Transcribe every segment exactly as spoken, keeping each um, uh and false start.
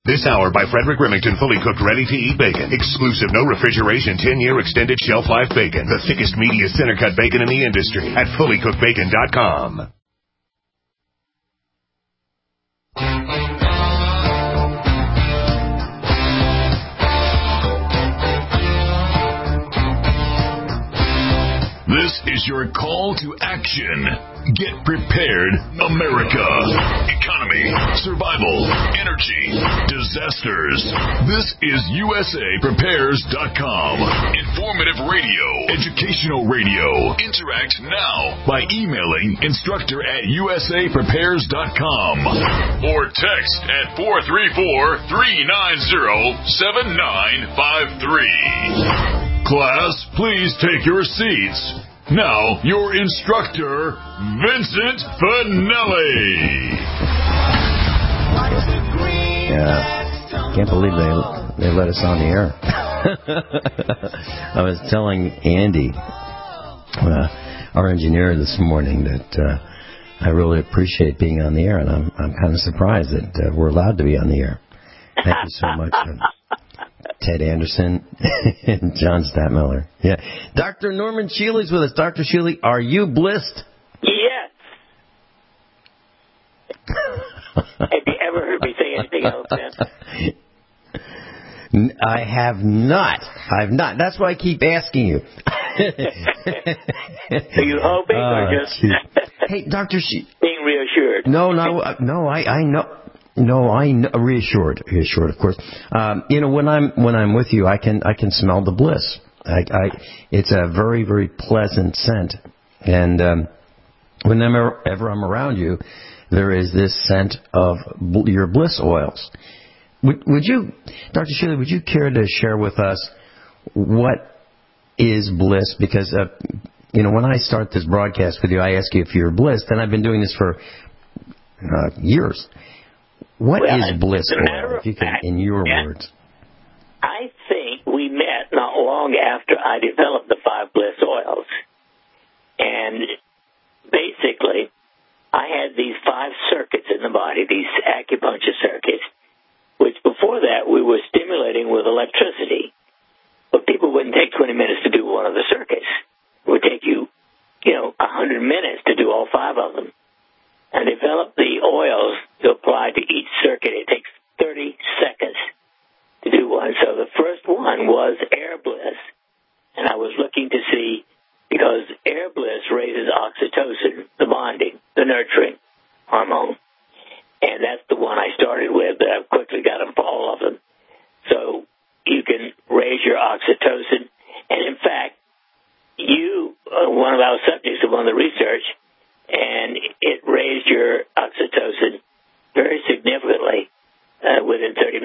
This hour by Frederick Remington, fully cooked, ready-to-eat bacon. Exclusive, no refrigeration, ten-year extended shelf life bacon. The thickest, meatiest, center-cut bacon in the industry at fully cooked bacon dot com. This is your call to action. Get prepared, America. Economy, survival, energy, disasters. This is U S A Prepares dot com. Informative radio, educational radio. Interact now by emailing instructor at U S A Prepares dot com or text at four three four, three nine zero, seven nine five three. Class, please take your seats. Now, your instructor, Vincent Finelli. Yeah, can't believe they they let us on the air. I was telling Andy, uh, our engineer, this morning that uh, I really appreciate being on the air, and I'm I'm kind of surprised that uh, we're allowed to be on the air. Thank you so much. Ted Anderson and John Statmiller. Yeah. Doctor Norman Shealy's with us. Doctor Shealy, are you blissed? Yes. Have you ever heard me say anything else, Ben? I have not. I've not. That's why I keep asking you. Are you hoping uh, or just hey, Doctor She- being reassured? No, no, no. I, I know. No, I know, reassured, reassured, of course. Um, you know, when I'm when I'm with you, I can I can smell the bliss. I, I it's a very very pleasant scent, and um, whenever ever I'm around you, there is this scent of bl- your bliss oils. Would, would you, Doctor Shealy, would you care to share with us what is bliss? Because uh, you know, when I start this broadcast with you, I ask you if you're blissed, and I've been doing this for uh, years. What well, is bliss oil, if you can, fact, in your yeah, words? I think we met not long after I developed the five bliss oils. And basically, I had these five circuits in the body, these acupuncture circuits, which before that we were stimulating with electricity. But people wouldn't take twenty minutes to do one of the circuits. It would take you, you know, one hundred minutes to do all five of them. And develop the oils to apply to each circuit. It takes thirty seconds to do one. So the first one was Air Bliss. And I was looking to see, because Air Bliss raises oxytocin, the bonding, the nurturing hormone. And that's the one I started with, but I've quickly got them for all of them. So you can raise your oxytocin. And in fact, you, uh, one of our subjects of one of the research, and it raised your oxytocin very significantly uh, within thirty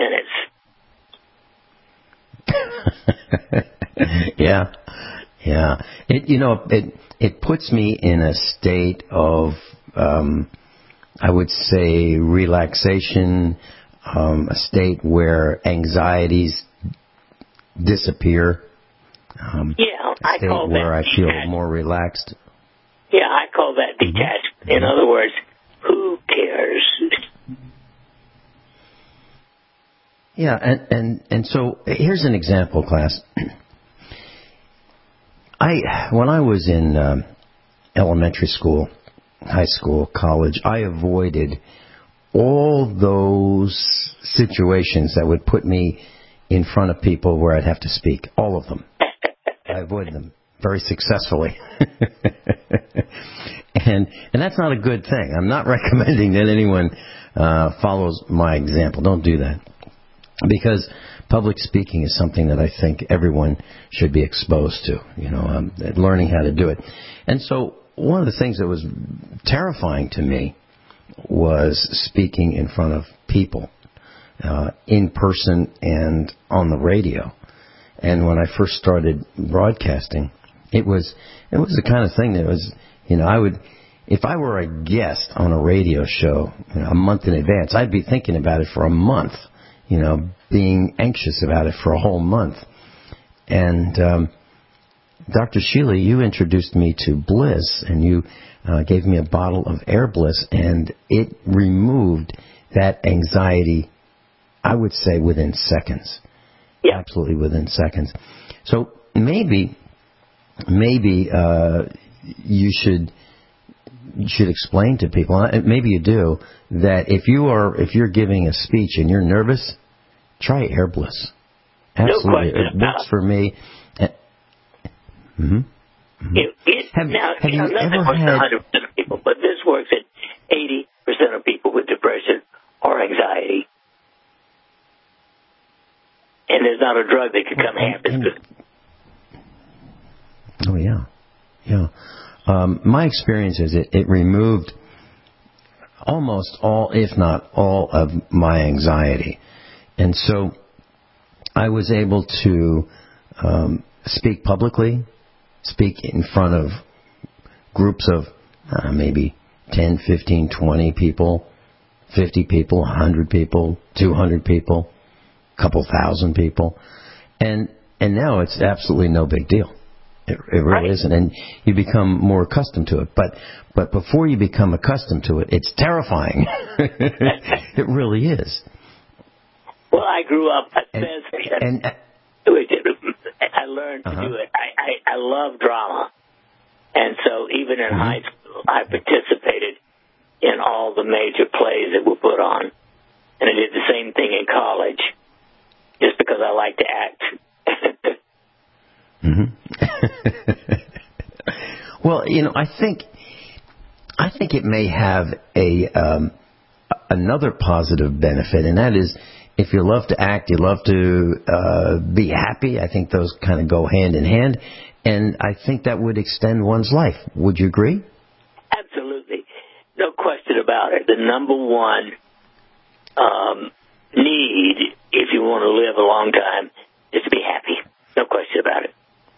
minutes. yeah, yeah. It you know it it puts me in a state of um, I would say relaxation, um, a state where anxieties disappear. Um, yeah, a state I call where that I feel detached. more relaxed. Yeah, I call that detached. Mm-hmm. In other words, who cares? Yeah, and, and, and so here's an example, class. I when I was in um, elementary school, high school, college, I avoided all those situations that would put me in front of people where I'd have to speak. All of them. I avoided them very successfully. and and that's not a good thing. I'm not recommending that anyone uh, follows my example. Don't do that. Because public speaking is something that I think everyone should be exposed to, you know, um, learning how to do it. And so one of the things that was terrifying to me was speaking in front of people, uh, in person and on the radio. And when I first started broadcasting, it was it was the kind of thing that was, you know, I would, if I were a guest on a radio show, you know, a month in advance, I'd be thinking about it for a month, you know, being anxious about it for a whole month. And um, Doctor Shealy, you introduced me to Bliss, and you uh, gave me a bottle of Air Bliss, and it removed that anxiety I would say within seconds. Yeah. Absolutely within seconds. So maybe, maybe uh, you should you should explain to people, maybe you do, that if you are if you're giving a speech and you're nervous, try Air Bliss. Absolutely, no it works for me. Mm-hmm. Mm-hmm. It, it, have now, have you know, you nothing ever works had? one hundred percent of people, but this works at eighty percent of people with depression or anxiety. And there's not a drug that could come half as good. Oh, yeah. Yeah. Um, my experience is it, it removed almost all, if not all, of my anxiety. And so I was able to um, speak publicly, speak in front of groups of uh, maybe ten, fifteen, twenty people, fifty people, one hundred people, two hundred people, a couple thousand people. And and now it's absolutely no big deal. It, it really right. isn't. And you become more accustomed to it. But but before you become accustomed to it, it's terrifying. It really is. Well, I grew up at And, Bethesda. and, I learned to uh-huh. do it. I, I, I love drama. And so even in Mm-hmm. high school, I participated in all the major plays that were put on. And I did the same thing in college, just because I like to act. Mm-hmm. Well, you know, I think I think it may have a um, another positive benefit, and that is if you love to act, you love to uh, be happy. I think those kind of go hand in hand, and I think that would extend one's life. Would you agree? Absolutely. No question about it. The number one um, need, if you want to live a long time, is to be happy. No question about it.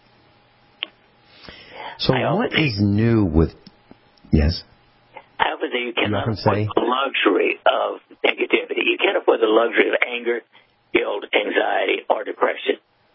So I what often, is new with... Yes? I often say you cannot You afford say? the luxury of negativity. You can't afford the luxury of anger, guilt, anxiety, or depression.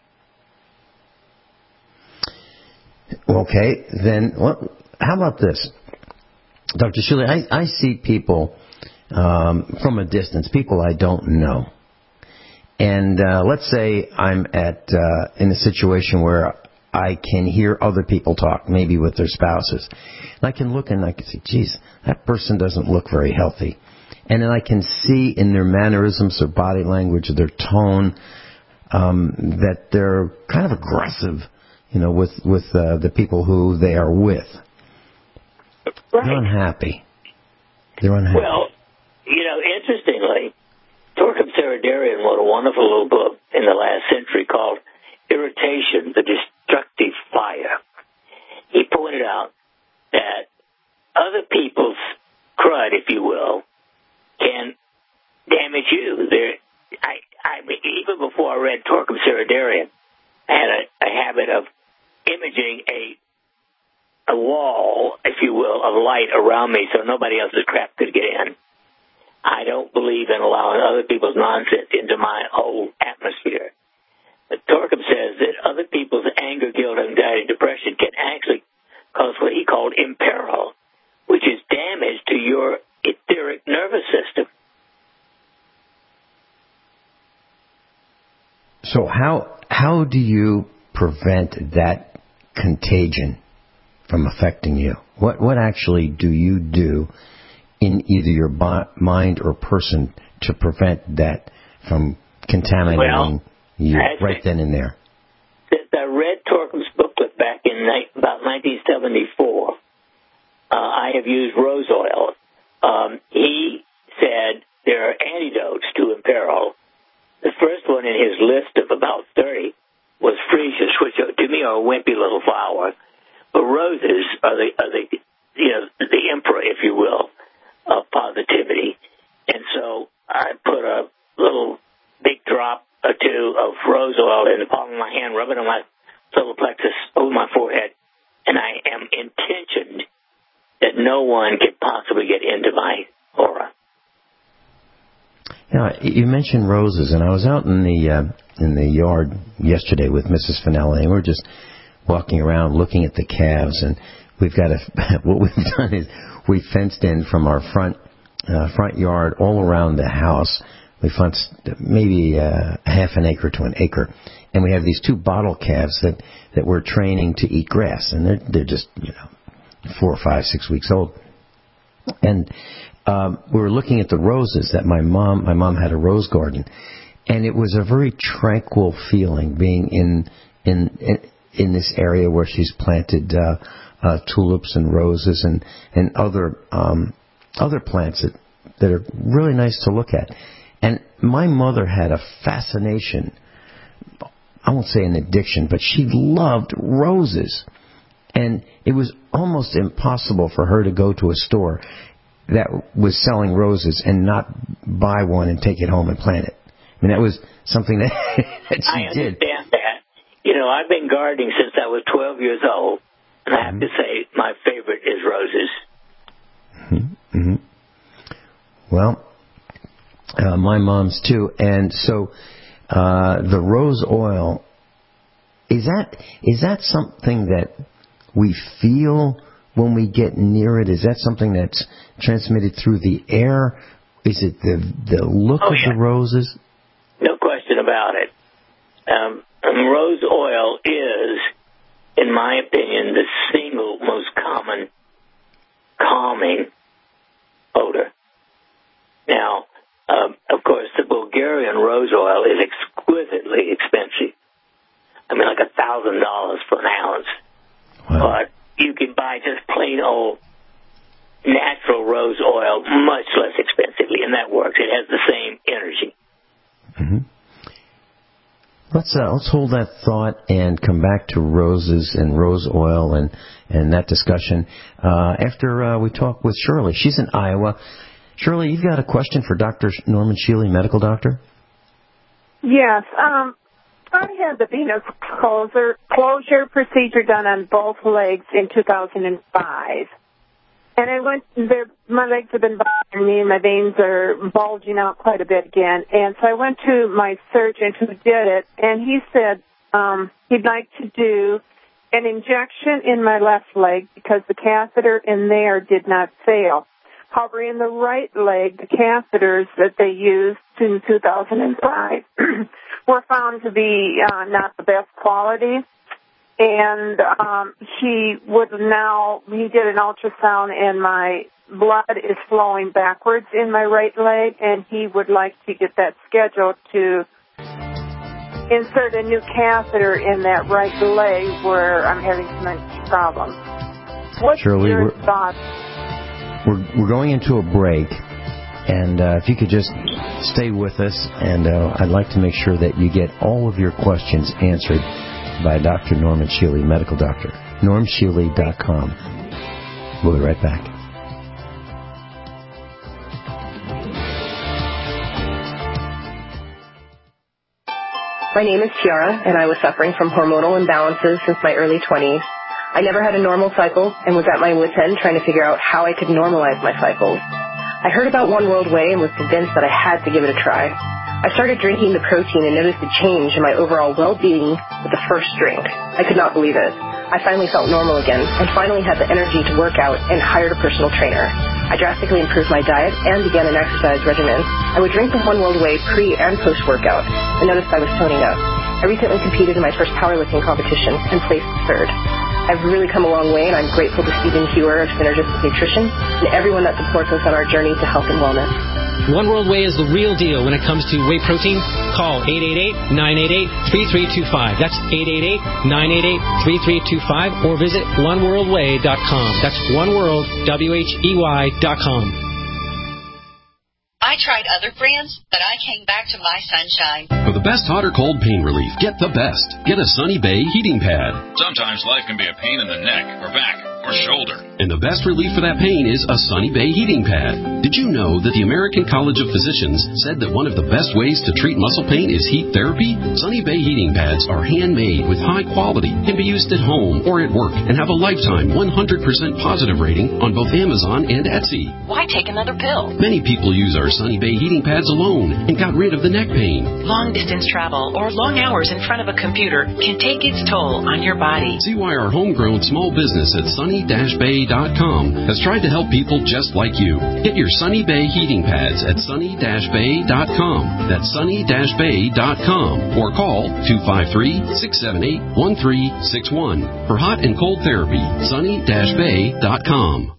Okay, then well, how about this? Doctor Shuley, I, I see people um, from a distance, people I don't know. And uh, let's say I'm at uh, in a situation where I can hear other people talk, maybe with their spouses. And I can look and I can say, geez, that person doesn't look very healthy. And then I can see in their mannerisms, their body language, their tone, um, that they're kind of aggressive, you know, with, with uh, the people who they are with. Right. They're unhappy. They're unhappy. Well, you know, interestingly, Torquem Saradarian wrote a wonderful little book in the last century called Irritation, the Destructive Fire. He pointed out that other people's crud, if you will, can damage you. There, I, I, even before I read Torquem Saradarian, I had a, a habit of imaging a a wall, if you will, of light around me so nobody else's crap could get in. I don't believe in allowing other people's nonsense into my whole atmosphere. But Torquem says that other people's anger, guilt, anxiety, depression can actually cause what he called imperil, which is damage to your etheric nervous system. So how how do you prevent that contagion from affecting you? What what actually do you do in either your bo- mind or person to prevent that from contaminating well, you right then and there? Since I read Torquem's booklet back in ni- about nineteen seventy-four, uh, I have used rose oil. Um, he said there are antidotes to imperil. The first one in his list of about thirty was freesias, which to me are a wimpy little flower. But roses are the, are the, you know, the emperor, if you will, of positivity. And so I put a little big drop or two of rose oil in the palm of my hand, rub it on my solar plexus over my forehead, and I am intentioned that no one can possibly get into my aura. Yeah, you mentioned roses, and I was out in the uh, in the yard yesterday with Missus Finelli, and we we're just walking around looking at the calves, and we've got a what we've done is we fenced in from our front uh, front yard all around the house we found maybe uh, a half an acre to an acre, and we have these two bottle calves that, that we're training to eat grass, and they're they're just you know four or five, six weeks old, and um, we were looking at the roses that my mom my mom had a rose garden, and it was a very tranquil feeling being in in in, in this area where she's planted uh, uh, tulips and roses and and other um, other plants that that are really nice to look at. And my mother had a fascination, I won't say an addiction, but she loved roses. And it was almost impossible for her to go to a store that was selling roses and not buy one and take it home and plant it. I mean, that was something that, that she I did. I understand that. You know, I've been gardening since I was twelve years old, and I have to say my favorite is roses. Mm-hmm. Mm-hmm. Well, uh, my mom's too, and so uh, the rose oil, is that is that something that we feel when we get near it? Is that something that's transmitted through the air? Is it the the look oh, of yeah. the roses? No question about it. Um, um, rose oil is, in my opinion, the single most common calming odor. Now, um, of course, the Bulgarian rose oil is exquisitely expensive. I mean, like a thousand dollars for an ounce. Wow. But you can buy just plain old natural rose oil much less expensively, and that works. It has the same energy. Mm-hmm. Let's uh, let's hold that thought and come back to roses and rose oil and, and that discussion uh, after uh, we talk with Shirley. She's in Iowa. Shirley, you've got a question for Doctor Norman Shealy, medical doctor? Yes. Um, I had the venous closure, closure procedure done on both legs in two thousand five. And I went, my legs have been bothering me and my veins are bulging out quite a bit again. And so I went to my surgeon who did it, and he said um, he'd like to do an injection in my left leg because the catheter in there did not fail. However, in the right leg, the catheters that they used in two thousand five were found to be uh, not the best quality. And um, he would now, he did an ultrasound, and my blood is flowing backwards in my right leg, and he would like to get that scheduled to insert a new catheter in that right leg where I'm having some problems. What's Shirley, your we're, thoughts? We're, we're going into a break, and uh, if you could just stay with us, and uh, I'd like to make sure that you get all of your questions answered by Doctor Norman Shealy, medical doctor. norm shealy dot com. We'll be right back. My name is Tiara, and I was suffering from hormonal imbalances since my early twenties. I never had a normal cycle and was at my wit's end trying to figure out how I could normalize my cycles. I heard about One World Whey and was convinced that I had to give it a try. I started drinking the protein and noticed a change in my overall well-being with the first drink. I could not believe it. I finally felt normal again and finally had the energy to work out and hired a personal trainer. I drastically improved my diet and began an exercise regimen. I would drink the One World Whey pre- and post-workout and noticed I was toning up. I recently competed in my first powerlifting competition and placed third. I've really come a long way, and I'm grateful to Stephen Hewer of Synergistic Nutrition and everyone that supports us on our journey to health and wellness. One World Whey is the real deal when it comes to whey protein. Call eight eight eight, nine eight eight, three three two five. That's eight eight eight, nine eight eight, three three two five, or visit one world whey dot com. That's oneworld, W H E Y dot com. I tried other brands, but I came back to my Sunshine. For the best hot or cold pain relief, get the best. Get a Sunny Bay heating pad. Sometimes life can be a pain in the neck or back or shoulder. And the best relief for that pain is a Sunny Bay heating pad. Did you know that the American College of Physicians said that one of the best ways to treat muscle pain is heat therapy? Sunny Bay heating pads are handmade with high quality, can be used at home or at work, and have a lifetime one hundred percent positive rating on both Amazon and Etsy. Why take another pill? Many people use our Sunny Bay heating pads alone and got rid of the neck pain. Long distance travel or long hours in front of a computer can take its toll on your body. See why our homegrown small business at Sunny sunny dash bay dot com has tried to help people just like you. Get your Sunny Bay heating pads at sunny dash bay dot com. That's sunny dash bay dot com. Or call two five three, six seven eight, one three six one. For hot and cold therapy, sunny dash bay dot com.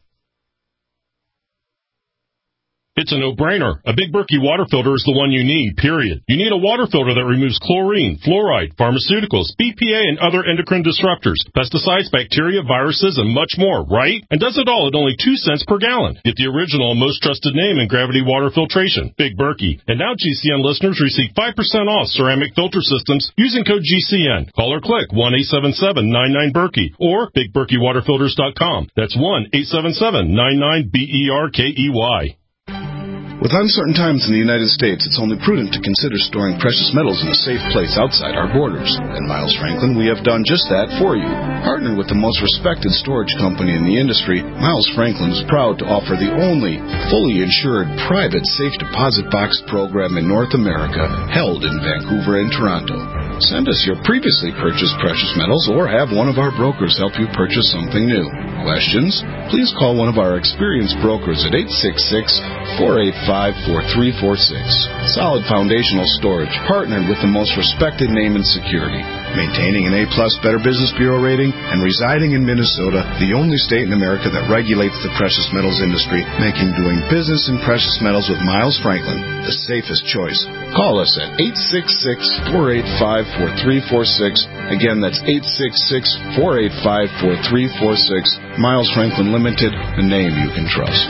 It's a no-brainer. A Big Berkey water filter is the one you need, period. You need a water filter that removes chlorine, fluoride, pharmaceuticals, B P A, and other endocrine disruptors, pesticides, bacteria, viruses, and much more, right? And does it all at only two cents per gallon. Get the original and most trusted name in gravity water filtration, Big Berkey. And now G C N listeners receive five percent off ceramic filter systems using code G C N. Call or click one eight seven seven, nine nine, Berkey or big berkey water filters dot com. That's one eight seven seven, nine nine, B E R K E Y. With uncertain times in the United States, it's only prudent to consider storing precious metals in a safe place outside our borders. At Miles Franklin, we have done just that for you. Partnered with the most respected storage company in the industry, Miles Franklin is proud to offer the only fully insured private safe deposit box program in North America, held in Vancouver and Toronto. Send us your previously purchased precious metals or have one of our brokers help you purchase something new. Questions? Please call one of our experienced brokers at eight six six, four eight five, four three four six. Solid foundational storage, partnered with the most respected name in security. Maintaining an A-plus Better Business Bureau rating and residing in Minnesota, the only state in America that regulates the precious metals industry, making doing business in precious metals with Miles Franklin the safest choice. Call us at eight six six, four eight five, four three four six. Again, that's eight six six, four eight five, four three four six. Miles Franklin Limited, a name you can trust.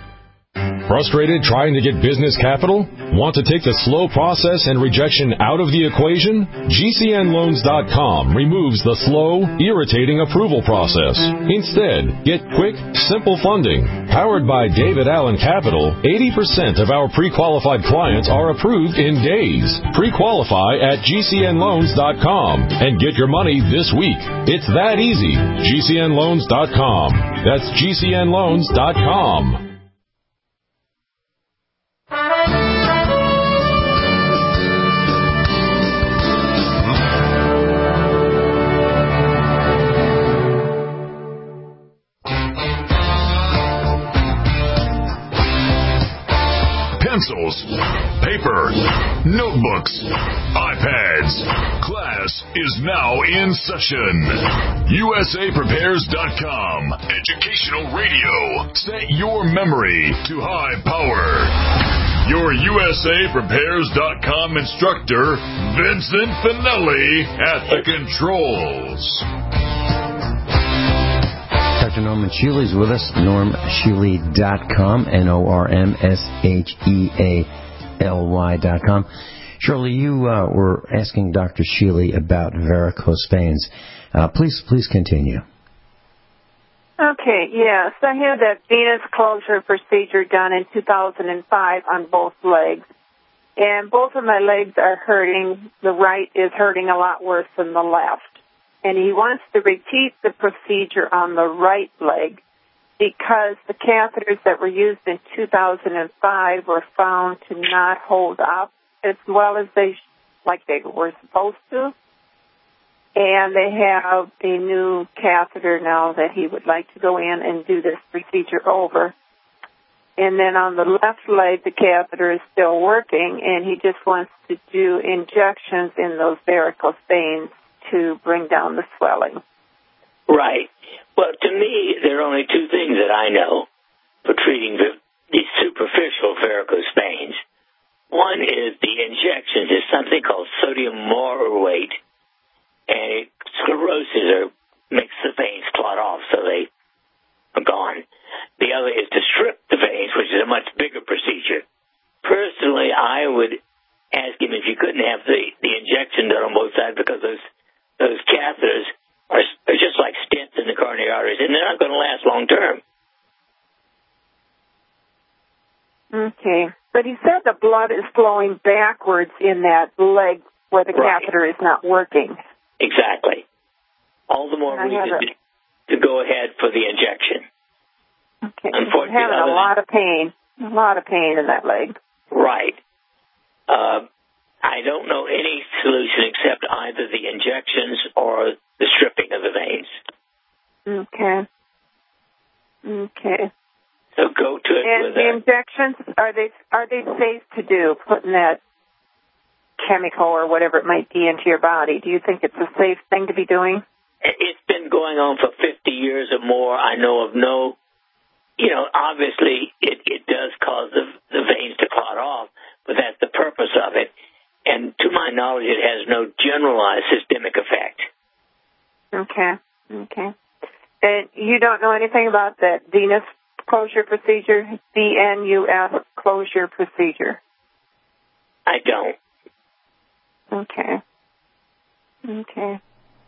Frustrated trying to get business capital? Want to take the slow process and rejection out of the equation? G C N loans dot com removes the slow, irritating approval process. Instead, get quick, simple funding. Powered by David Allen Capital, eighty percent of our pre-qualified clients are approved in days. Pre-qualify at G C N loans dot com and get your money this week. It's that easy. G C N loans dot com. That's G C N loans dot com. Pencils, paper, notebooks, iPads. Class is now in session. U S A Prepares dot com. Educational radio. Set your memory to high power. Your U S A Prepares dot com instructor, Vincent Finelli, at the controls. Doctor Norman Shuley is with us, norm shuley dot com, N O R M S H E A L Y dot com. Shirley, you uh, were asking Doctor Shuley about varicose veins. Uh, please, please continue. Okay, yes. I had that venous closure procedure done in two thousand five on both legs. And both of my legs are hurting. The right is hurting a lot worse than the left. And he wants to repeat the procedure on the right leg because the catheters that were used in two thousand five were found to not hold up as well as they like they were supposed to. And they have a new catheter now that he would like to go in and do this procedure over. And then on the left leg, the catheter is still working, and he just wants to do injections in those varicose veins to bring down the swelling. Right. Well, to me, there are only two things that I know for treating the, these superficial varicose veins. One is the injections is something called sodium morate, and it scleroses or makes the veins clot off so they are gone. The other is to strip the veins, which is a much bigger procedure. Personally, I would ask him if you couldn't have the, the injection done on both sides because those those catheters are, are just like stents in the coronary arteries, and they're not going to last long term. Okay. But he said the blood is flowing backwards in that leg where the right. catheter is not working. Exactly. All the more reason to, to go ahead for the injection. Okay. Unfortunately, he's having a lot of pain. A lot of pain in that leg. Right. Uh, I don't know any solution except either the injections or the stripping of the veins. Okay. Okay. So go to it and with the that. injections, are they are they safe to do, putting that chemical or whatever it might be into your body? Do you think it's a safe thing to be doing? It's been going on for fifty years or more. I know of no, you know, obviously it, it does cause the, the veins to clot off, but that's the purpose of it. And to my knowledge, it has no generalized systemic effect. Okay, okay. And you don't know anything about that venous closure procedure, V N U S closure procedure? I don't. Okay. Okay.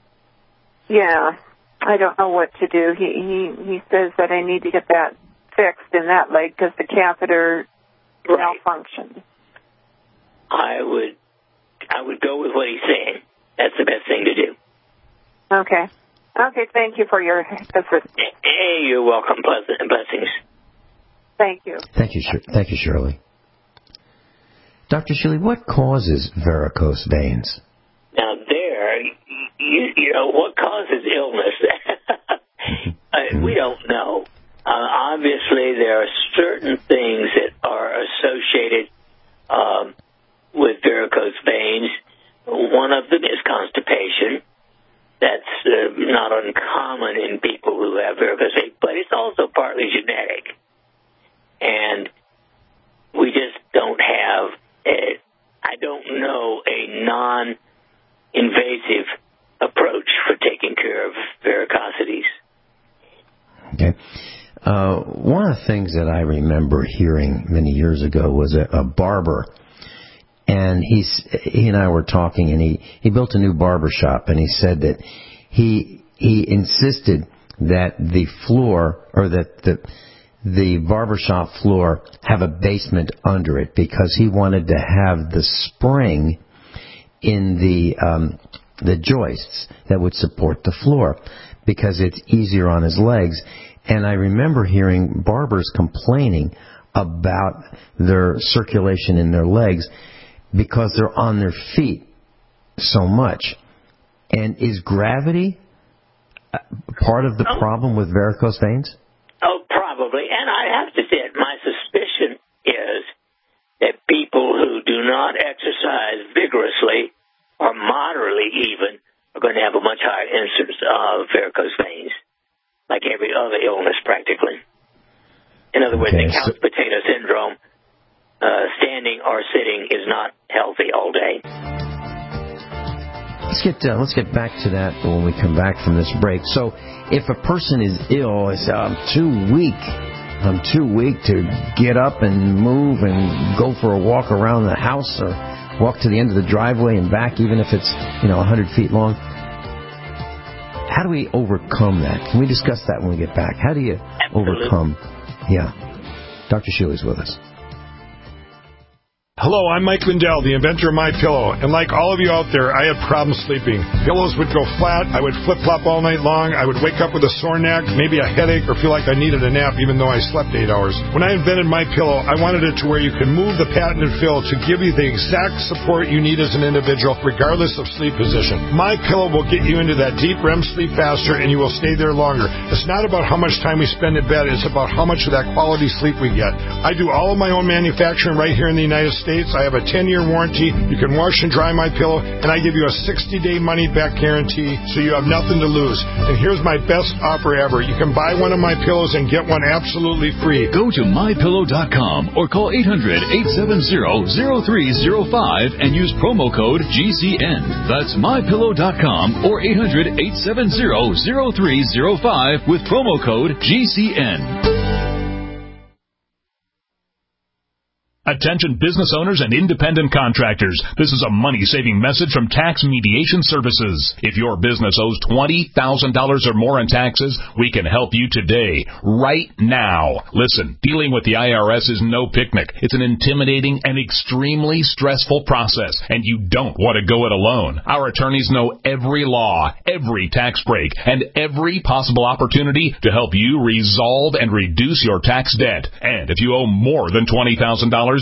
Yeah, I don't know what to do. He he he says that I need to get that fixed in that leg because the catheter right. malfunctioned. I would I would go with what he's saying. That's the best thing to do. Okay. Okay, thank you for your assistance. Hey, you're welcome. Pleasant blessings. Thank you. Thank you, thank you, Shirley. Doctor Shirley, what causes varicose veins? Now, there, you, you know, what causes illness? uh, we don't know. Uh, obviously, there are certain things that are associated um, with varicose veins. One of them is constipation. That's uh, not uncommon in people who have varicose veins, but it's also partly genetic. And we just don't have, a, I don't know, a non-invasive approach for taking care of varicosities. Okay. Uh, one of the things that I remember hearing many years ago was a, a barber. And he's, he and I were talking, and he, he built a new barber shop, and he said that he he insisted that the floor, or that the the barber shop floor have a basement under it because he wanted to have the spring in the um, the joists that would support the floor because it's easier on his legs. And I remember hearing barbers complaining about their circulation in their legs because they're on their feet so much. And is gravity part of the oh. problem with varicose veins? Oh, probably. And I have to say, my suspicion is that people who do not exercise vigorously or moderately even are going to have a much higher incidence of varicose veins, like every other illness practically. In other words, okay, the couch so- potato syndrome, uh, standing or sitting is not healthy all day. Let's get uh, let's get back to that when we come back from this break. So, if a person is ill, I say, I'm too weak. I'm too weak to get up and move and go for a walk around the house or walk to the end of the driveway and back, even if it's, you know, one hundred feet long. How do we overcome that? Can we discuss that when we get back? How do you Absolutely. overcome? Yeah. Doctor Shirley's with us. Hello, I'm Mike Lindell, the inventor of MyPillow, and like all of you out there, I had problems sleeping. Pillows would go flat, I would flip-flop all night long, I would wake up with a sore neck, maybe a headache, or feel like I needed a nap even though I slept eight hours. When I invented MyPillow, I wanted it to where you can move the patented fill to give you the exact support you need as an individual, regardless of sleep position. MyPillow will get you into that deep R E M sleep faster, and you will stay there longer. It's not about how much time we spend in bed, it's about how much of that quality sleep we get. I do all of my own manufacturing right here in the United States. I have a ten-year warranty. You can wash and dry MyPillow, and I give you a sixty-day money-back guarantee, so you have nothing to lose. And here's my best offer ever. You can buy one of my pillows and get one absolutely free. Go to my pillow dot com or call eight hundred, eight seven zero, zero three zero five and use promo code G C N. That's my pillow dot com or eight hundred, eight seven zero, zero three zero five with promo code G C N. Attention business owners and independent contractors. This is a money-saving message from Tax Mediation Services. If your business owes twenty thousand dollars or more in taxes, we can help you today, right now. Listen, dealing with the I R S is no picnic. It's an intimidating and extremely stressful process, and you don't want to go it alone. Our attorneys know every law, every tax break, and every possible opportunity to help you resolve and reduce your tax debt. And if you owe more than twenty thousand dollars,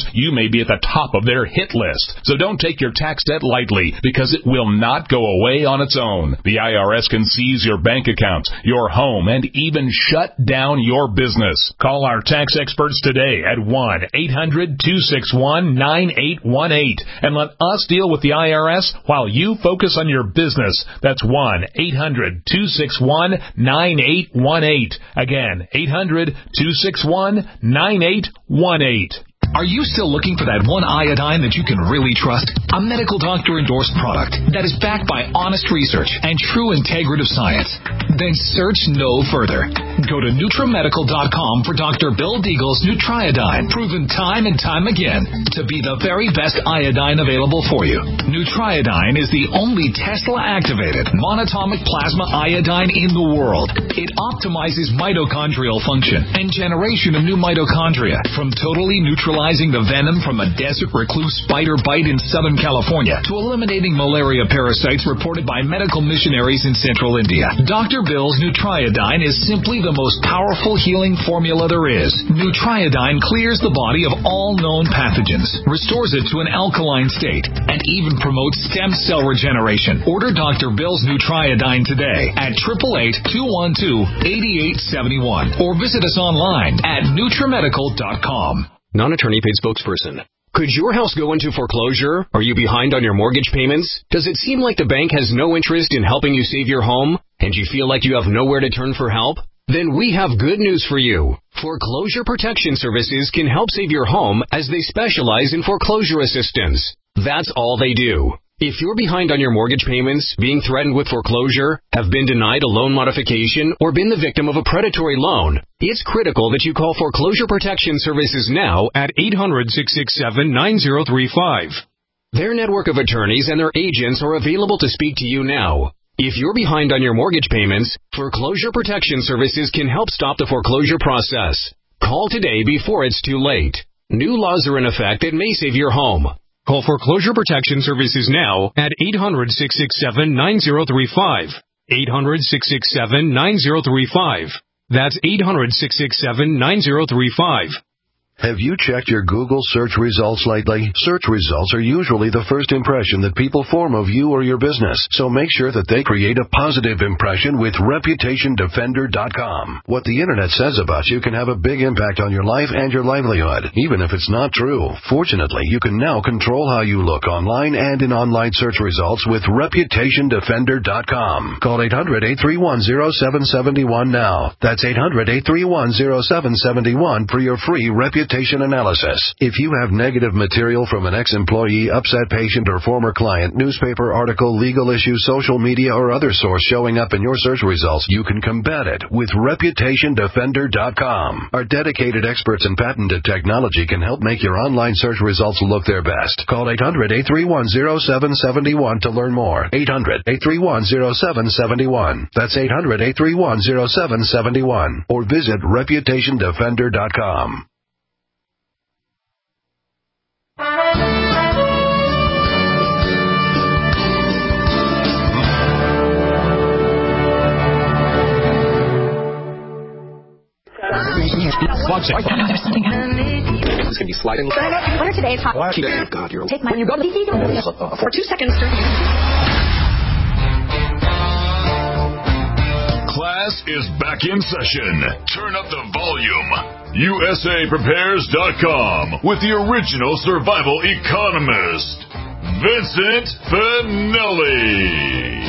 you may be at the top of their hit list. So don't take your tax debt lightly, because it will not go away on its own. The I R S can seize your bank accounts, your home, and even shut down your business. Call our tax experts today at one eight hundred two six one nine eight one eight and let us deal with the I R S while you focus on your business. That's one eight hundred two six one nine eight one eight. Again, eight hundred two six one nine eight one eight. Are you still looking for that one iodine that you can really trust? A medical doctor-endorsed product that is backed by honest research and true integrative science? Then search no further. Go to Nutramedical dot com for Doctor Bill Deagle's Nutriodine, proven time and time again to be the very best iodine available for you. Nutriodine is the only Tesla-activated monatomic plasma iodine in the world. It optimizes mitochondrial function and generation of new mitochondria, from totally neutralizing the venom from a desert recluse spider bite in Southern California to eliminating malaria parasites reported by medical missionaries in central India. Doctor Bill's Nutriodine is simply the most powerful healing formula there is. Nutriodine clears the body of all known pathogens, restores it to an alkaline state, and even promotes stem cell regeneration. Order Doctor Bill's Nutriodine today at eight eight eight, two one two, eight eight seven one or visit us online at Nutramedical dot com. Non-attorney paid spokesperson. Could your house go into foreclosure? Are you behind on your mortgage payments? Does it seem like the bank has no interest in helping you save your home, and you feel like you have nowhere to turn for help? Then we have good news for you. Foreclosure Protection Services can help save your home, as they specialize in foreclosure assistance. That's all they do. If you're behind on your mortgage payments, being threatened with foreclosure, have been denied a loan modification, or been the victim of a predatory loan, it's critical that you call Foreclosure Protection Services now at eight hundred, six six seven, nine zero three five. Their network of attorneys and their agents are available to speak to you now. If you're behind on your mortgage payments, Foreclosure Protection Services can help stop the foreclosure process. Call today before it's too late. New laws are in effect that may save your home. Call Foreclosure Protection Services now at eight hundred, six six seven, nine zero three five. eight hundred, six six seven, nine zero three five. That's eight hundred, six six seven, nine zero three five. Have you checked your Google search results lately? Search results are usually the first impression that people form of you or your business, so make sure that they create a positive impression with Reputation Defender dot com. What the Internet says about you can have a big impact on your life and your livelihood, even if it's not true. Fortunately, you can now control how you look online and in online search results with Reputation Defender dot com. Call eight hundred, eight three one, zero seven seven one now. That's eight hundred, eight three one, zero seven seven one for your free Reputation analysis. If you have negative material from an ex-employee, upset patient, or former client, newspaper article, legal issue, social media, or other source showing up in your search results, you can combat it with Reputation Defender dot com. Our dedicated experts in patented technology can help make your online search results look their best. Call eight hundred, eight three one, zero seven seven one to learn more. eight hundred, eight three one, zero seven seven one. That's eight hundred, eight three one, zero seven seven one. Or visit Reputation Defender dot com. This is going to be sliding. Where today's hot? Oh, God, you're take my. When you go to the for two seconds. Class is back in session. Turn up the volume. U S A Prepares dot com with the original survival economist, Vincent Finelli.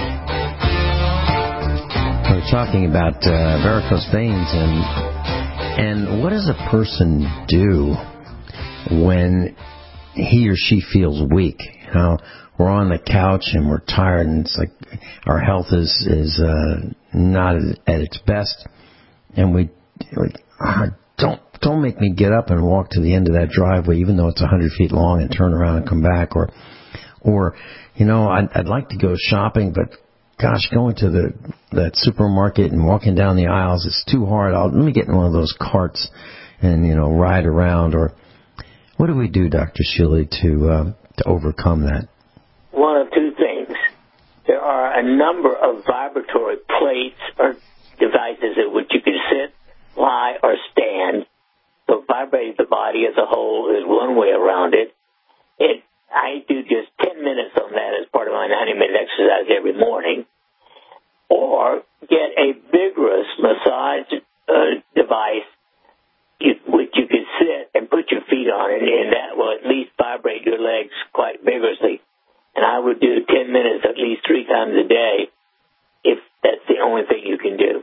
We're talking about uh, varicose veins, and and what does a person do when he or she feels weak? You know, we're on the couch and we're tired, and it's like our health is is uh, not at its best, and we like, ah, don't don't make me get up and walk to the end of that driveway, even though it's a hundred feet long, and turn around and come back, or or you know, I'd, I'd like to go shopping, but gosh, going to the that supermarket and walking down the aisles, it's too hard. I'll, let me get in one of those carts and, you know, ride around. Or what do we do, Doctor Shilley, to uh, to overcome that? One of two things. There are a number of vibratory plates or devices at which you can sit, lie, or stand So vibrating the body as a whole is one way around it. It I do just ten minutes on that as part of my ninety-minute exercise every morning. Or get a vigorous massage uh, device you, which you can sit and put your feet on it, and that will at least vibrate your legs quite vigorously. And I would do ten minutes at least three times a day if that's the only thing you can do.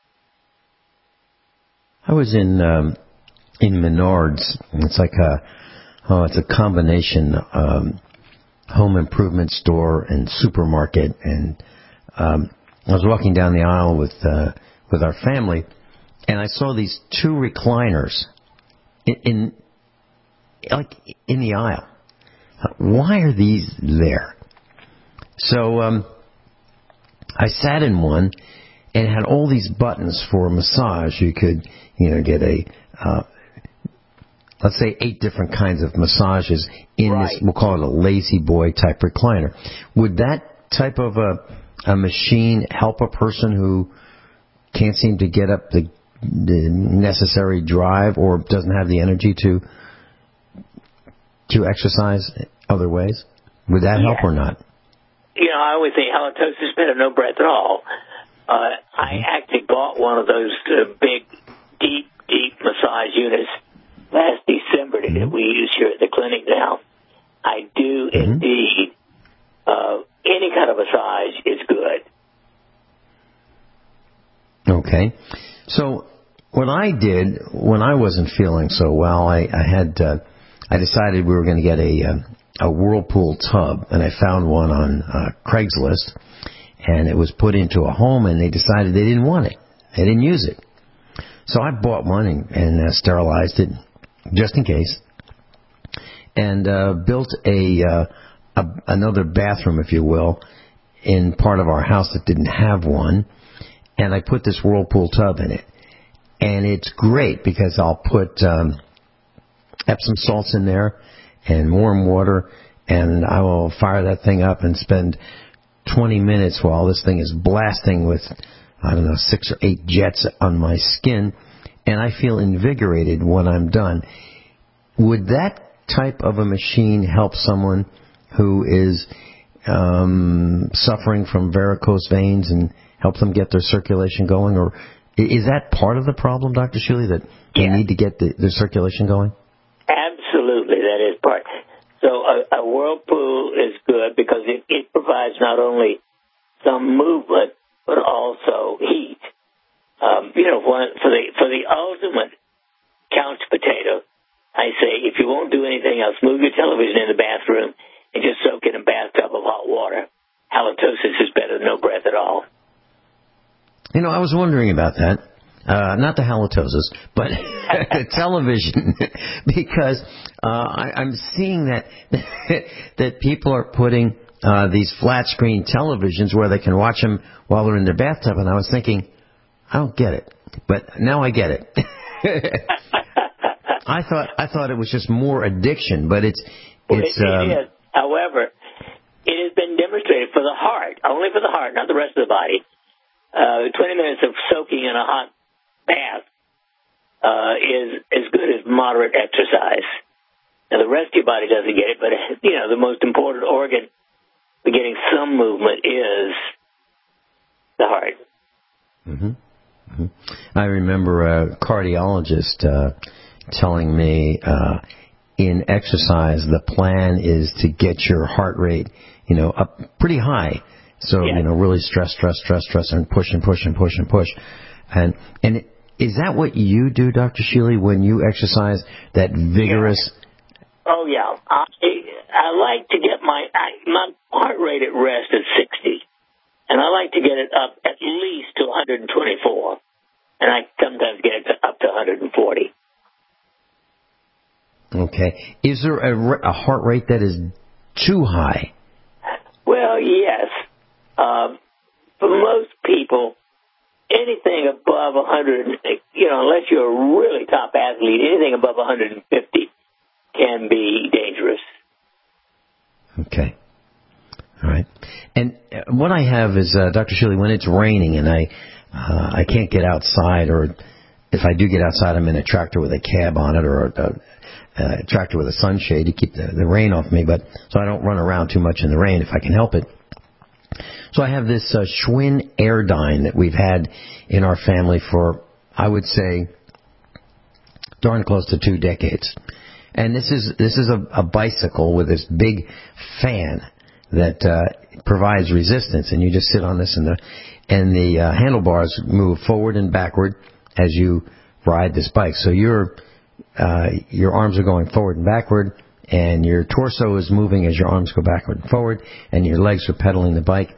I was in um, in Menards. It's like a oh, it's a combination um, home improvement store and supermarket. And um, I was walking down the aisle with uh, with our family, and I saw these two recliners in, in like in the aisle. Why are these there? So um, I sat in one, and it had all these buttons for a massage. You could, you know, get a, uh, let's say, eight different kinds of massages in right. this, we'll call it a lazy boy type recliner. Would that type of a, a machine help a person who can't seem to get up the, the necessary drive or doesn't have the energy to to exercise other ways? Would that yeah. help or not? You know, I always think halitosis is better, no breath at all. Uh, mm-hmm. I actually bought one of those uh, big, deep, deep massage units last December mm-hmm. that we use here at the clinic now. I do mm-hmm. indeed. Uh, any kind of massage is good. Okay. So what I did when I wasn't feeling so well, I, I had... Uh, I decided we were going to get a a Whirlpool tub, and I found one on uh, Craigslist, and it was put into a home, and they decided they didn't want it. They didn't use it. So I bought one and, and uh, sterilized it, just in case, and uh, built a, uh, a another bathroom, if you will, in part of our house that didn't have one, and I put this Whirlpool tub in it. And it's great because I'll put... Um, Epsom salts in there and warm water, and I will fire that thing up and spend twenty minutes while this thing is blasting with, I don't know, six or eight jets on my skin, and I feel invigorated when I'm done. Would that type of a machine help someone who is um, suffering from varicose veins and help them get their circulation going? Or is that part of the problem, Doctor Shealy, that they yeah. need to get the, their circulation going? Absolutely, that is part. So a, a Whirlpool is good because it, it provides not only some movement but also heat. Um, you know, for, for the for the ultimate couch potato, I say if you won't do anything else, move your television in the bathroom and just soak in a bathtub of hot water. Halitosis is better than no breath at all. You know, I was wondering about that. Uh, not the halitosis, but the television, because uh, I, I'm seeing that that people are putting uh, these flat screen televisions where they can watch them while they're in their bathtub, and I was thinking, I don't get it, but now I get it. I thought I thought it was just more addiction, but it's it's. Well, it, um, it is. However, it has been demonstrated for the heart, only for the heart, not the rest of the body. Uh, twenty minutes of soaking in a hot bath uh, is as good as moderate exercise. Now, the rest of your body doesn't get it, but, you know, the most important organ for getting some movement is the heart. Mm-hmm. Mm-hmm. I remember a cardiologist uh, telling me uh, in exercise the plan is to get your heart rate, you know, up pretty high. So, yeah. you know, really stress, stress, stress, stress, and push and push and push and push. And and it, is that what you do, Doctor Shealy, when you exercise, that vigorous... Yeah. Oh, yeah. I, I like to get my I, my heart rate at rest at sixty, and I like to get it up at least to one hundred twenty-four, and I sometimes get it to, up to one hundred forty. Okay. Is there a, a heart rate that is too high? Well, yes. Uh, for most people... anything above one hundred, you know, unless you're a really top athlete, anything above one hundred fifty can be dangerous. Okay. All right. And what I have is, uh, Doctor Shealy, when it's raining and I uh, I can't get outside or if I do get outside, I'm in a tractor with a cab on it or a, a, a tractor with a sunshade to keep the, the rain off me, but so I don't run around too much in the rain if I can help it. So I have this uh, Schwinn Airdyne that we've had in our family for, I would say, darn close to two decades. And this is this is a, a bicycle with this big fan that uh, provides resistance, and you just sit on this, and the and the uh, handlebars move forward and backward as you ride this bike. So your uh, your arms are going forward and backward, and your torso is moving as your arms go backward and forward, and your legs are pedaling the bike.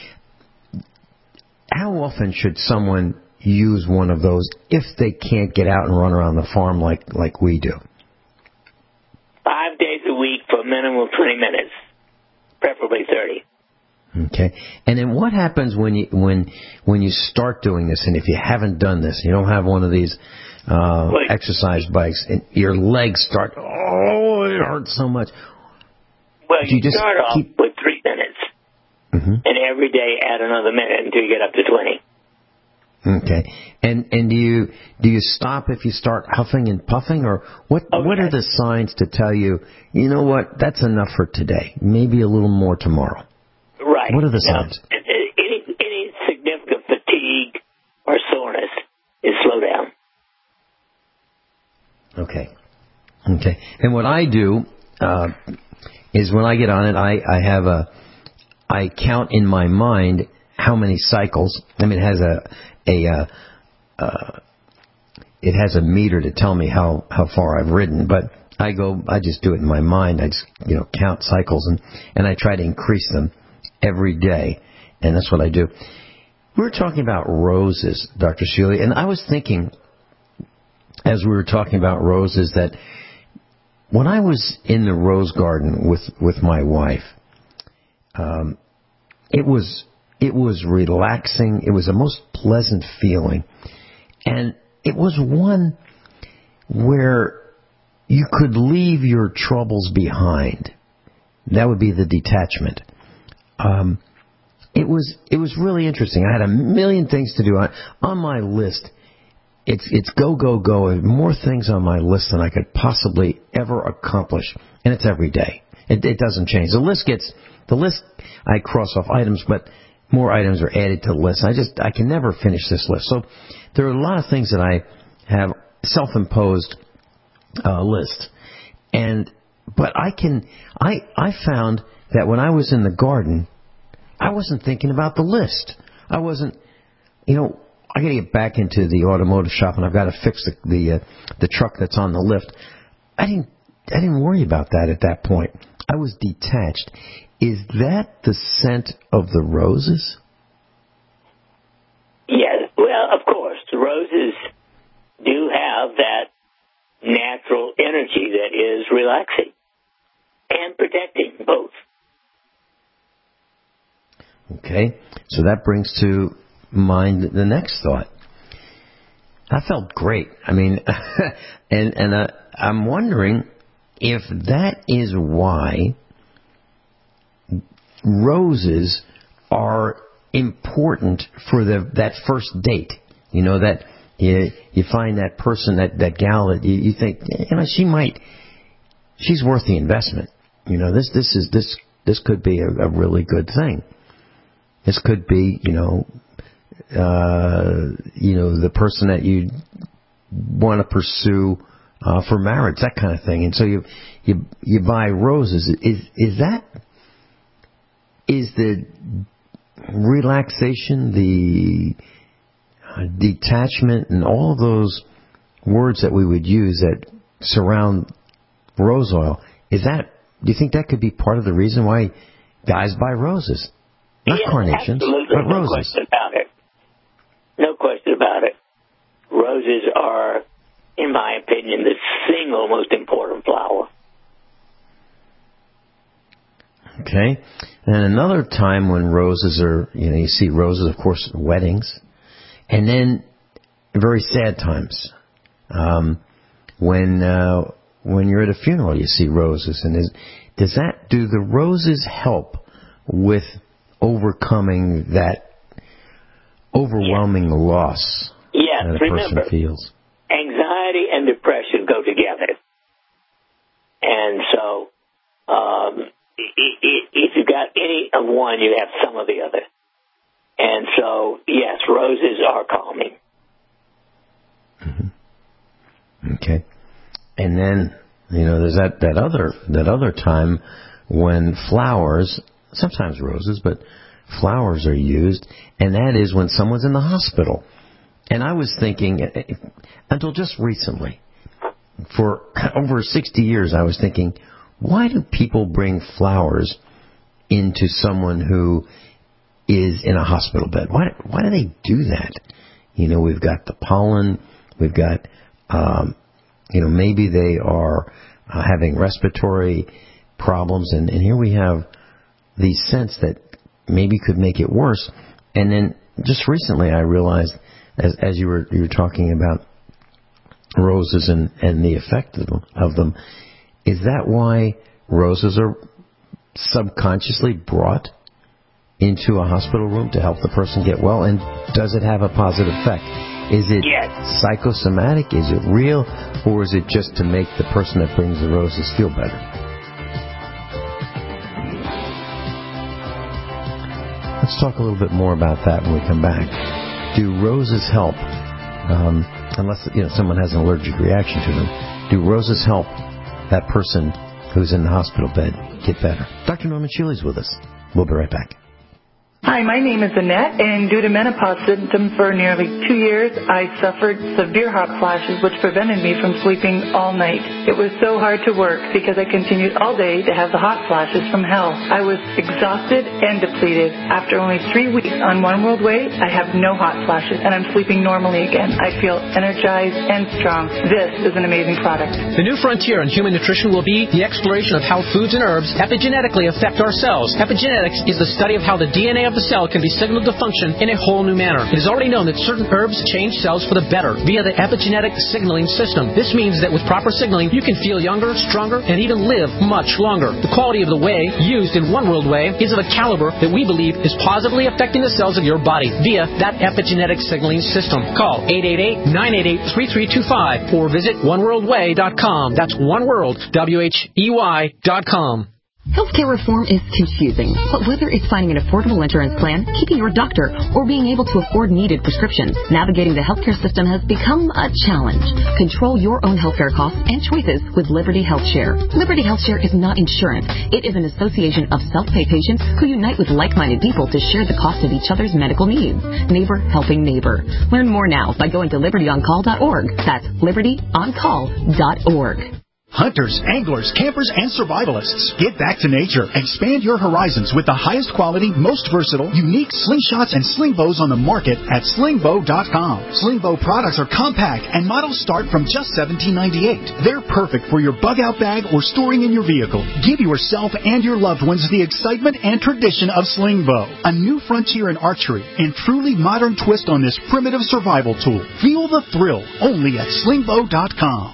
How often should someone use one of those if they can't get out and run around the farm like, like we do? Five days a week for a minimum of twenty minutes, preferably thirty. Okay. And then what happens when you when when you start doing this, and if you haven't done this, you don't have one of these uh, well, exercise bikes, and your legs start, oh, it hurts so much. Well, you, you just start off keep... with three minutes, mm-hmm. and every day add another minute until you get up to twenty. Okay, and and do you do you stop if you start huffing and puffing, or what? Okay. What are the signs to tell you, you know what, that's enough for today? Maybe a little more tomorrow. Right. What are the now, signs? Any any significant fatigue or soreness is slow down. Okay. Okay. And what I do uh, is when I get on it, I I have a I count in my mind how many cycles. I mean, it has a a uh, uh, it has a meter to tell me how, how far I've ridden, but I go I just do it in my mind. I just you know count cycles and, and I try to increase them every day, and that's what I do. We were talking about roses, Doctor Shealy, and I was thinking as we were talking about roses that when I was in the rose garden with with my wife, um, it was. It was relaxing. It was a most pleasant feeling. And it was one where you could leave your troubles behind. That would be the detachment. Um, it was it was really interesting. I had a million things to do. On, on my list, it's it's go, go, go. More things on my list than I could possibly ever accomplish. And it's every day. It, it doesn't change. The list gets, the list, I cross off items, but more items are added to the list. I just, I can never finish this list. So there are a lot of things that I have self-imposed uh, list. And, but I can, I, I found that when I was in the garden, I wasn't thinking about the list. I wasn't, you know, I gotta get back into the automotive shop and I've got to fix the, the, uh, the truck that's on the lift. I didn't, I didn't worry about that at that point. I was detached. Is that the scent of the roses? Yeah, well, of course. The roses do have that natural energy that is relaxing and protecting, both. Okay, so that brings to mind the next thought. I felt great. I mean, and, and uh, I'm wondering if that is why roses are important for the that first date. You know, that you, you find that person, that, that gal that you, you think, you know, she might, she's worth the investment. You know, this this is this this could be a, a really good thing. This could be, you know, uh, you know, the person that you want to pursue uh, for marriage, that kind of thing. And so you you you buy roses. Is is that is the relaxation, the uh, detachment, and all of those words that we would use that surround rose oil? Is that? Do you think that could be part of the reason why guys buy roses? Not yeah, carnations, absolutely. but no roses. No question about it. No question about it. Roses are, in my opinion, the single most important flower. Okay. And another time when roses are, you know, you see roses, of course, at weddings. And then very sad times. Um, when uh, when you're at a funeral, you see roses. And is, does that, do the roses help with overcoming that overwhelming loss yes, that a person remember, feels? anxiety and depression go together. And so, um, if you got any of one, you have some of the other. And so, yes, roses are calming. Mm-hmm. Okay. And then, you know, there's that, that other that other time when flowers, sometimes roses, but flowers are used, and that is when someone's in the hospital. And I was thinking, until just recently, for over sixty years, I was thinking, why do people bring flowers into someone who is in a hospital bed? Why, why do they do that? You know, we've got the pollen, we've got, um, you know, maybe they are uh, having respiratory problems, and, and here we have the scents that maybe could make it worse. And then just recently I realized, as, as you were you were talking about roses and, and the effect of them, of them, is that why roses are subconsciously brought into a hospital room to help the person get well? And does it have a positive effect? Is it yes. psychosomatic? Is it real? Or is it just to make the person that brings the roses feel better? Let's talk a little bit more about that when we come back. Do roses help? Um, unless you know someone has an allergic reaction to them, do roses help that person who's in the hospital bed get better? Doctor Norman Shealy's with us. We'll be right back. Hi, my name is Annette, and due to menopause symptoms for nearly two years, I suffered severe hot flashes, which prevented me from sleeping all night. It was so hard to work because I continued all day to have the hot flashes from hell. I was exhausted and depleted. After only three weeks on One World Way, I have no hot flashes, and I'm sleeping normally again. I feel energized and strong. This is an amazing product. The new frontier in human nutrition will be the exploration of how foods and herbs epigenetically affect our cells. Epigenetics is the study of how the D N A of the cell can be signaled to function in a whole new manner. It is already known that certain herbs change cells for the better via the epigenetic signaling system. This means that with proper signaling, you can feel younger, stronger, and even live much longer. The quality of the whey used in One World Whey is of a caliber that we believe is positively affecting the cells of your body via that epigenetic signaling system. Call eight eight eight, nine eight eight, three three two five or visit one world way dot com. That's one world, W H E Y dot com. Healthcare reform is confusing, but whether it's finding an affordable insurance plan, keeping your doctor, or being able to afford needed prescriptions, navigating the healthcare system has become a challenge. Control your own healthcare costs and choices with Liberty HealthShare. Liberty HealthShare is not insurance. It is an association of self-pay patients who unite with like-minded people to share the cost of each other's medical needs. Neighbor helping neighbor. Learn more now by going to liberty on call dot org. That's liberty on call dot org. Hunters, anglers, campers, and survivalists, get back to nature. Expand your horizons with the highest quality, most versatile, unique slingshots and sling bows on the market at sling bow dot com. Sling bow products are compact and models start from just seventeen ninety-eight. They're perfect for your bug-out bag or storing in your vehicle. Give yourself and your loved ones the excitement and tradition of sling bow, a new frontier in archery and truly modern twist on this primitive survival tool. Feel the thrill only at sling bow dot com.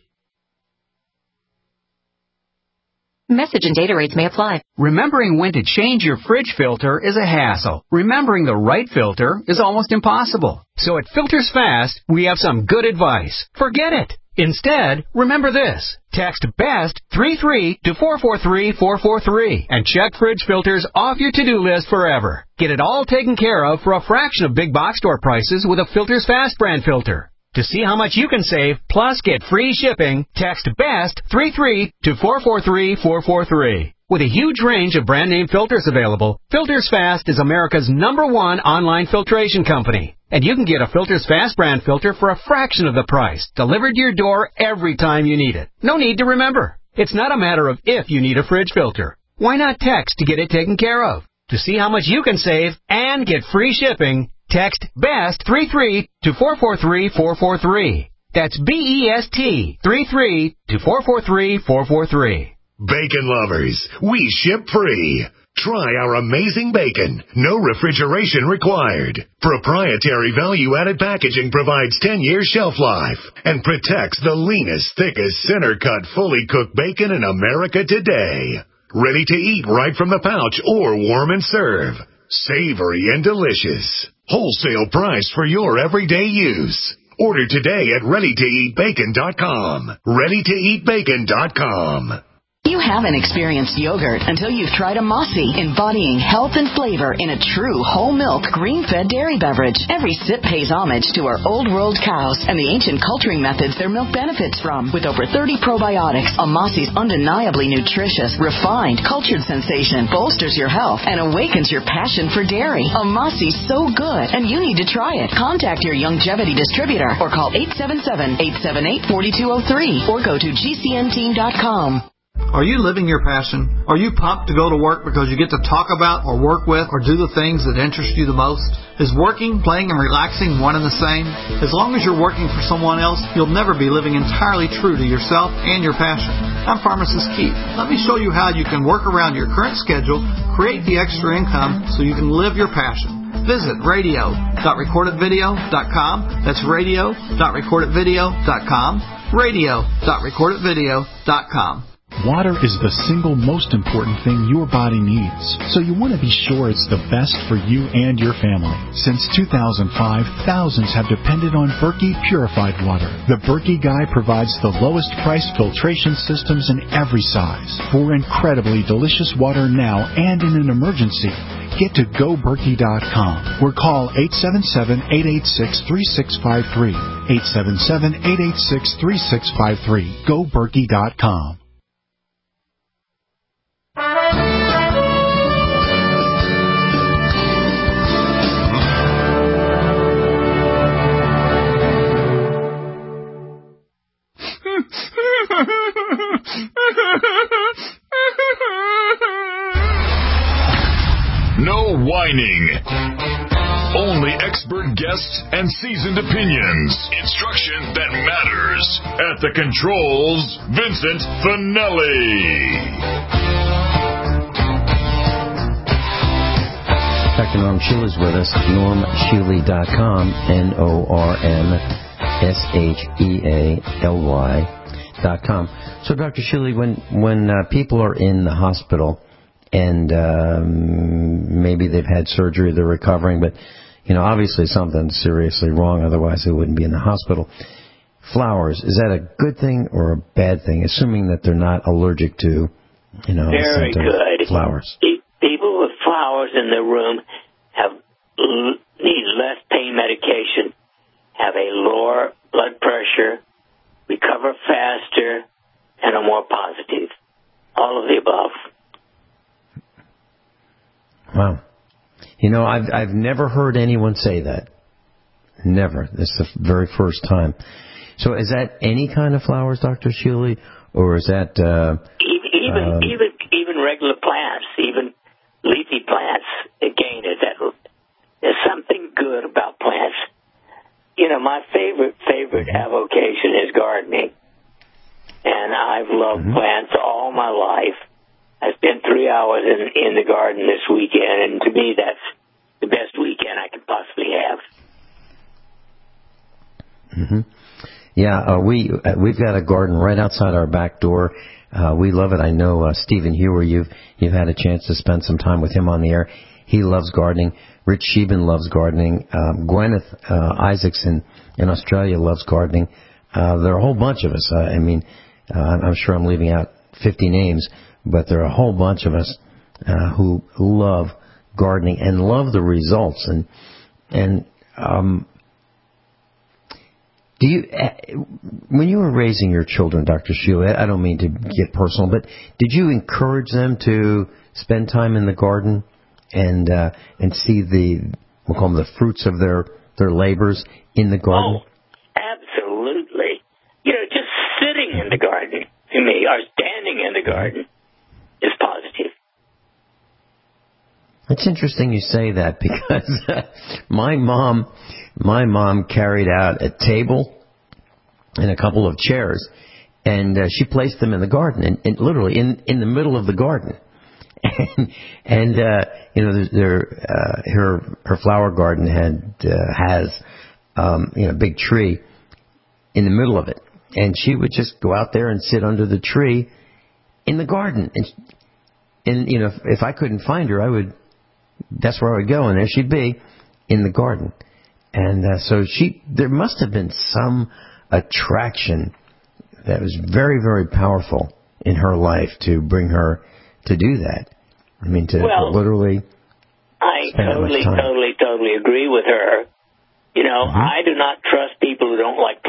Message and data rates may apply. Remembering when to change your fridge filter is a hassle. Remembering the right filter is almost impossible. So at Filters Fast, we have some good advice. Forget it. Instead, remember this. Text BEST three three to four four three four four three and check fridge filters off your to-do list forever. Get it all taken care of for a fraction of big box store prices with a Filters Fast brand filter. To see how much you can save, plus get free shipping, text BEST three three to four four three four four three. With a huge range of brand name filters available, Filters Fast is America's number one online filtration company. And you can get a Filters Fast brand filter for a fraction of the price, delivered to your door every time you need it. No need to remember. It's not a matter of if you need a fridge filter. Why not text to get it taken care of? To see how much you can save and get free shipping, text BEST three three to four four three four four three. That's B E S T three three to four four three four four three. Bacon lovers, we ship free. Try our amazing bacon. No refrigeration required. Proprietary value-added packaging provides ten years shelf life and protects the leanest, thickest, center-cut, fully cooked bacon in America today. Ready to eat right from the pouch or warm and serve. Savory and delicious. Wholesale price for your everyday use. Order today at ready to eat bacon dot com. ready to eat bacon dot com. You haven't experienced yogurt until you've tried a Mossy, embodying health and flavor in a true whole milk, green-fed dairy beverage. Every sip pays homage to our old world cows and the ancient culturing methods their milk benefits from. With over thirty probiotics, a Mossy's undeniably nutritious, refined, cultured sensation bolsters your health and awakens your passion for dairy. A Mossy's so good, and you need to try it. Contact your Youngevity distributor or call eight seven seven, eight seven eight, four two zero three or go to G C N team dot com. Are you living your passion? Are you pumped to go to work because you get to talk about or work with or do the things that interest you the most? Is working, playing, and relaxing one and the same? As long as you're working for someone else, you'll never be living entirely true to yourself and your passion. I'm Pharmacist Keith. Let me show you how you can work around your current schedule, create the extra income so you can live your passion. Visit radio dot recorded video dot com. That's radio dot recorded video dot com. radio dot recorded video dot com. Water is the single most important thing your body needs, so you want to be sure it's the best for you and your family. Since two thousand five, thousands have depended on Berkey purified water. The Berkey Guy provides the lowest price filtration systems in every size for incredibly delicious water now and in an emergency. Get to go berkey dot com or call eight seven seven, eight eight six, three six five three. eight seven seven, eight eight six, three six five three. go berkey dot com. No whining. Only expert guests and seasoned opinions. Instruction that matters. At the controls, Vincent Finelli. Doctor Norm Shealy is with us. norm shealy dot com. N O R M S H E A L Y dot com. So, Doctor Shealy, when, when uh, people are in the hospital and um, maybe they've had surgery, they're recovering, but, you know, obviously something's seriously wrong, otherwise they wouldn't be in the hospital. Flowers, is that a good thing or a bad thing, assuming that they're not allergic to, you know, Very good. flowers? People with flowers in their room have need less pain medication, have a lower blood pressure, recover faster, and are more positive. All of the above. Wow. You know, I've I've never heard anyone say that. Never. This is the very first time. So is that any kind of flowers, Doctor Shealy, or is that uh, even even um, even even regular plants, even leafy plants? Again, is that there's something good about plants. You know, my favorite favorite avocation is gardening, and I've loved mm-hmm. plants all my life. I spent three hours in in the garden this weekend, and to me, that's the best weekend I could possibly have. Mm-hmm. Yeah, uh, we uh, we've got a garden right outside our back door. Uh, we love it. I know uh, Stephen Hewer. You've you've had a chance to spend some time with him on the air. He loves gardening. Rich Sheben loves gardening. Um, Gwyneth uh, Isaacson in Australia loves gardening. Uh, there are a whole bunch of us. Uh, I mean, uh, I'm sure I'm leaving out fifty names, but there are a whole bunch of us uh, who love gardening and love the results. And and um, do you, when you were raising your children, Doctor Shealy, I don't mean to get personal, but did you encourage them to spend time in the garden and uh, and see the, we'll call them the fruits of their, their labors in the garden? Oh, absolutely. You know, just sitting in the garden, to me, or standing in the garden, is positive. It's interesting you say that because uh, my mom, my mom carried out a table and a couple of chairs, and uh, she placed them in the garden, and, and literally in in the middle of the garden. And, and uh, you know, there, uh, her her flower garden had uh, has um, you know a big tree in the middle of it, and she would just go out there and sit under the tree in the garden, and and you know if, if I couldn't find her, I would. That's where I would go, and there she'd be in the garden. And uh, so she, there must have been some attraction that was very, very powerful in her life to bring her to do that. I mean, to well, literally I spend that totally, much time. totally, totally agree with her. You know, Mm-hmm. I do not trust people who don't like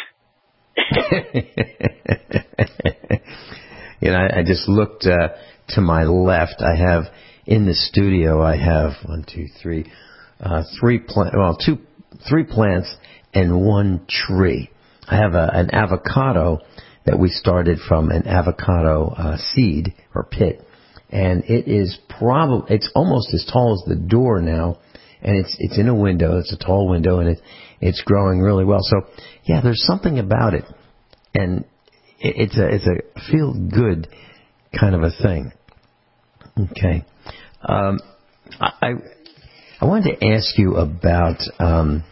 plants. You know, I, I just looked uh, to my left. I have in the studio. I have one, two, three, uh, three plant. Well, two, three plants and one tree. I have a, an avocado that we started from an avocado uh, seed or pit, and it is probably it's almost as tall as the door now, and it's it's in a window. It's a tall window, and it it's growing really well. So yeah, there's something about it, and it, it's a it's a feel good kind of a thing. Okay, um, I I wanted to ask you about. Um,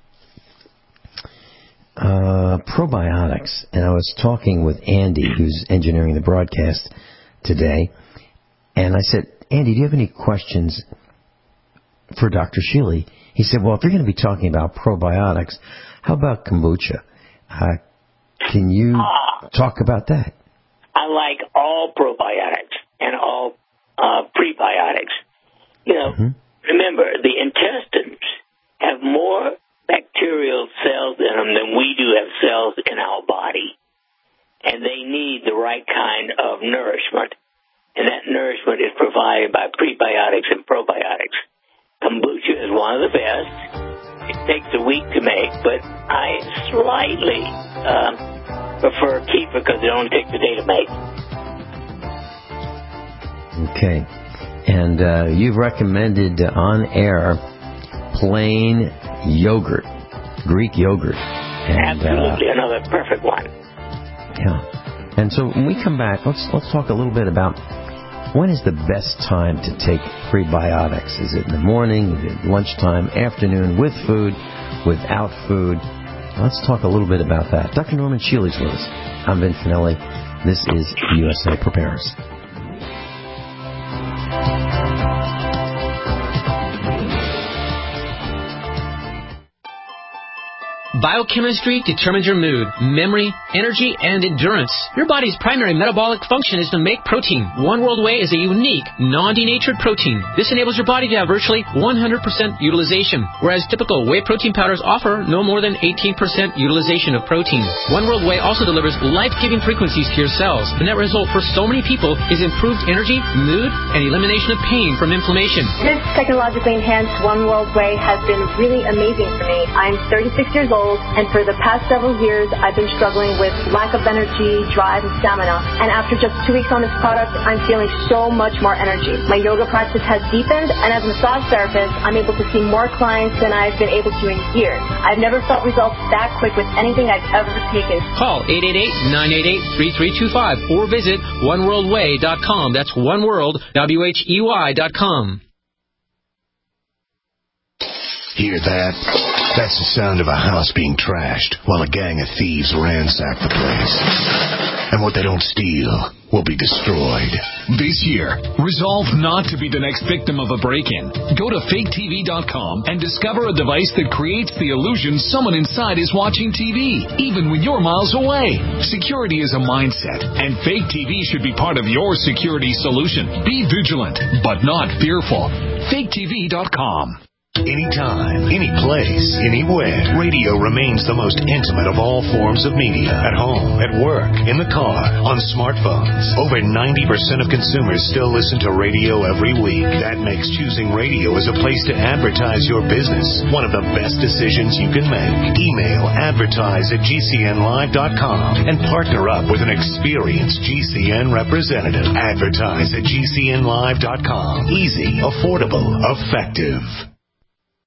Uh, probiotics, and I was talking with Andy, who's engineering the broadcast today, and I said, Andy, do you have any questions for Doctor Shealy? He said, well, if you're going to be talking about probiotics, how about kombucha? Uh, can you uh, talk about that? I like all probiotics and all uh, prebiotics. You know, mm-hmm. Remember, the intestines have more bacterial cells in them than we do have cells in our body. And they need the right kind of nourishment. And that nourishment is provided by prebiotics and probiotics. Kombucha is one of the best. It takes a week to make, but I slightly uh, prefer kefir because it only takes a day to make. Okay. And uh, you've recommended uh, on air plain yogurt, Greek yogurt. And, Absolutely, uh, another perfect one. Yeah. And so when we come back, let's let's talk a little bit about when is the best time to take prebiotics. Is it in the morning? Is it lunchtime? Afternoon? With food? Without food? Let's talk a little bit about that. Doctor Norman Shealy's with us. I'm Vin Finelli. This is U S A Prepares. Biochemistry determines your mood, memory, energy, and endurance. Your body's primary metabolic function is to make protein. One World Whey is a unique, non-denatured protein. This enables your body to have virtually one hundred percent utilization, whereas typical whey protein powders offer no more than eighteen percent utilization of protein. One World Whey also delivers life-giving frequencies to your cells. The net result for so many people is improved energy, mood, and elimination of pain from inflammation. This technologically enhanced One World Whey has been really amazing for me. I'm thirty-six years old. And for the past several years, I've been struggling with lack of energy, drive, and stamina. And after just two weeks on this product, I'm feeling so much more energy. My yoga practice has deepened, and as a massage therapist, I'm able to see more clients than I've been able to in years. I've never felt results that quick with anything I've ever taken. Call eight eight eight, nine eight eight, three three two five or visit one world way dot com. That's one world, W H E Y dot com. Hear that? That's the sound of a house being trashed while a gang of thieves ransack the place. And what they don't steal will be destroyed. This year, resolve not to be the next victim of a break-in. Go to fake T V dot com and discover a device that creates the illusion someone inside is watching T V, even when you're miles away. Security is a mindset, and Fake T V should be part of your security solution. Be vigilant, but not fearful. fake T V dot com. Anytime, any place, anywhere, radio remains the most intimate of all forms of media. At home, at work, in the car, on smartphones. Over ninety percent of consumers still listen to radio every week. That makes choosing radio as a place to advertise your business one of the best decisions you can make. Email advertise at G C N live dot com and partner up with an experienced G C N representative. Advertise at G C N live dot com. Easy, affordable, effective.